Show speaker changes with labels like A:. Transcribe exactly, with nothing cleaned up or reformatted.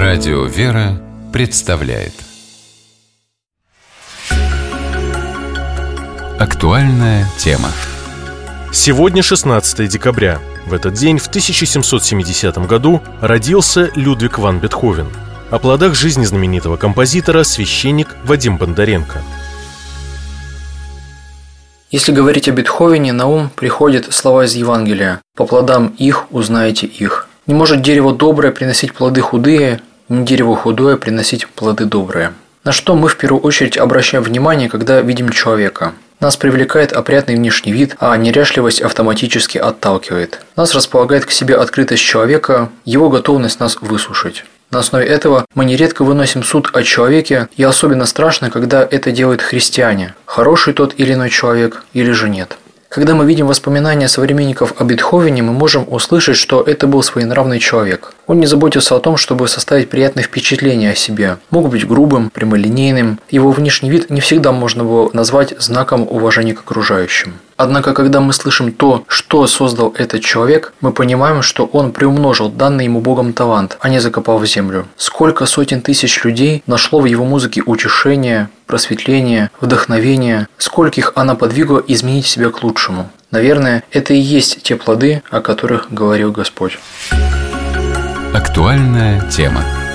A: Радио «Вера» представляет актуальная тема.
B: Сегодня шестнадцатое декабря. В этот день, в тысяча семьсот семидесятом году, родился Людвиг ван Бетховен. О плодах жизни знаменитого композитора священник Вадим Бондаренко.
C: Если говорить о Бетховене, на ум приходят слова из Евангелия: «По плодам их узнаете их». Не может дерево доброе приносить плоды худые, не дерево худое приносить плоды добрые. На что мы в первую очередь обращаем внимание, когда видим человека? Нас привлекает опрятный внешний вид, а неряшливость автоматически отталкивает. Нас располагает к себе открытость человека, его готовность нас выслушать. На основе этого мы нередко выносим суд о человеке, и особенно страшно, когда это делают христиане. Хороший тот или иной человек, или же нет. Когда мы видим воспоминания современников о Бетховене, мы можем услышать, что это был своенравный человек. Он не заботился о том, чтобы составить приятное впечатление о себе. Мог быть грубым, прямолинейным. Его внешний вид не всегда можно было назвать знаком уважения к окружающим. Однако, когда мы слышим то, что создал этот человек, мы понимаем, что он приумножил данный ему Богом талант, а не закопал в землю. Сколько сотен тысяч людей нашло в его музыке утешение, просветление, вдохновение, скольких она подвигла изменить себя к лучшему. Наверное, это и есть те плоды, о которых говорил Господь.
A: Актуальная тема.